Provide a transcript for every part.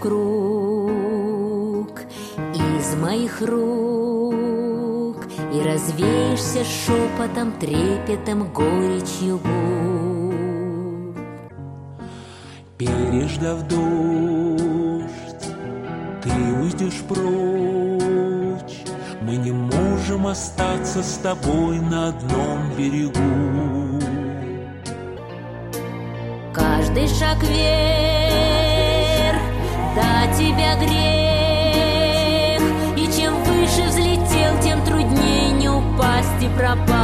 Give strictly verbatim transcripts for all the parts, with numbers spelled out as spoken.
круг из моих рук, и развеешься шепотом, трепетом, горечью губ. Переждав дождь, ты уйдешь прочь. Мы не можем остаться с тобой на одном берегу. Каждый шаг вверх до тебя грех, и чем выше взлетел, тем труднее не упасть и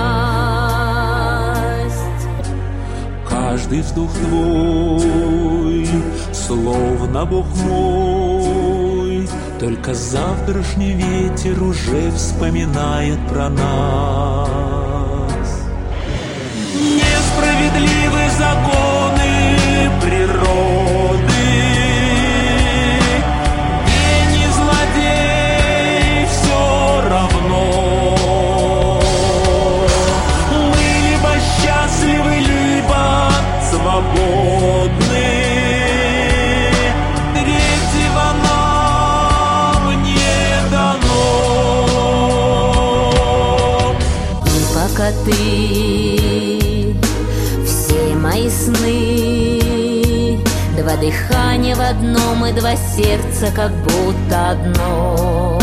пропасть. Каждый вздох твой, словно Бог мой, только завтрашний ветер уже вспоминает про нас. Несправедливы законы природы, гений, злодей, все равно. Мы либо счастливы, либо свободны. Третьего нам не дано. И пока ты все мои сны, два дыхания в одном и два сердца как будто одно.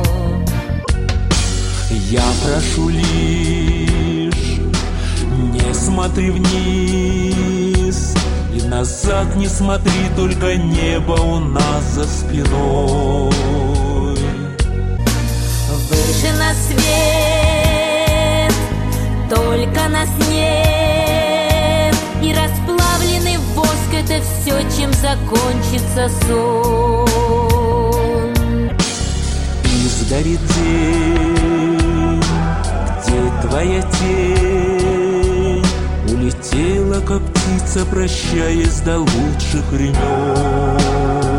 Я прошу лишь, не смотри вниз и назад не смотри, только небо у нас за спиной. Выше на свет, только нас нет, и расплавленный воск — это все, чем закончится сон. И сгорит день, где твоя тень улетела, как птица, прощаясь до лучших времен.